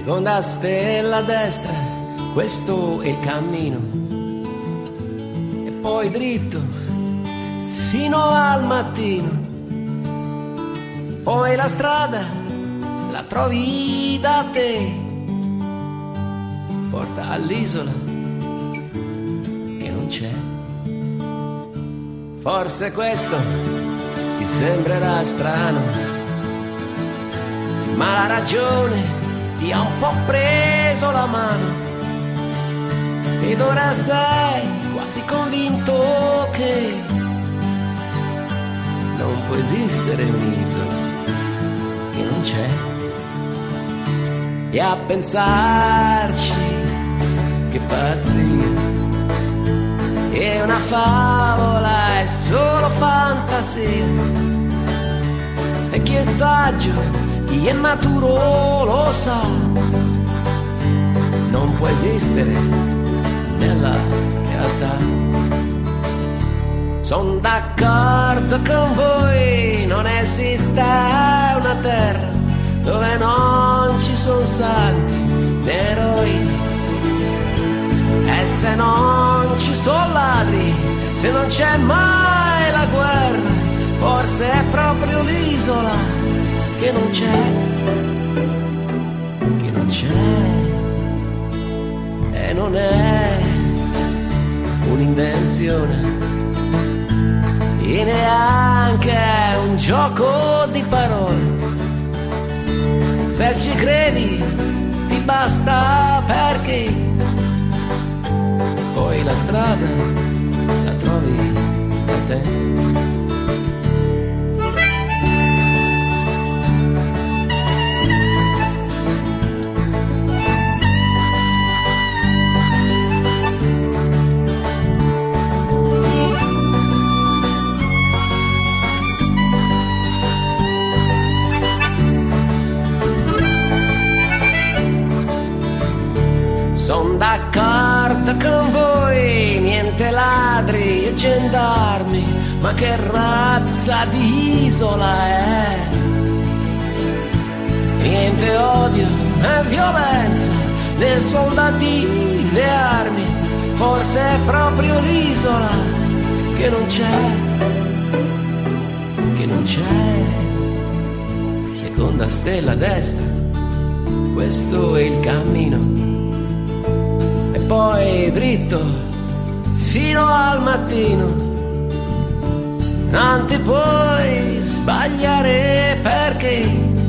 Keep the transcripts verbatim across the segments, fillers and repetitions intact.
Seconda stella a destra, questo è il cammino. E poi dritto fino al mattino. Poi la strada la trovi da te, porta all'isola che non c'è. Forse questo ti sembrerà strano, ma la ragione ti ha un po' preso la mano ed ora sei quasi convinto che non può esistere un'isola che non c'è. E a pensarci, che pazzia, è una favola, è solo fantasia. E chi è saggio, chi è maturo lo sa, non può esistere nella realtà. Son d'accordo con voi, non esiste una terra dove non ci sono santi né eroi. E se non ci sono ladri, se non c'è mai la guerra, forse è proprio l'isola che non c'è, che non c'è. E non è un'invenzione e neanche un gioco di parole. Se ci credi ti basta, perché poi la strada la trovi da te. Son d'accordo con voi, niente ladri e gendarmi, ma che razza di isola è? Niente odio né violenza, né soldati né armi, forse è proprio l'isola che non c'è, che non c'è. Seconda stella a destra, questo è il cammino. Poi dritto fino al mattino, non ti puoi sbagliare, perché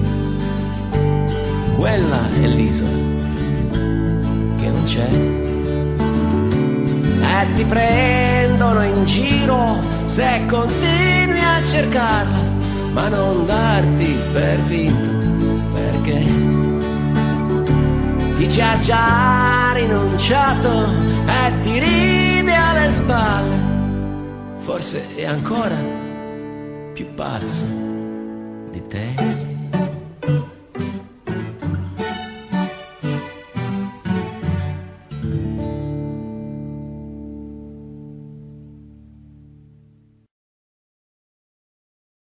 quella è l'isola che non c'è. E ti prendono in giro se continui a cercarla, ma non darti per vinto, perché ti ci ha già rinunciato e ti ride alle spalle. Forse è ancora più pazzo di te.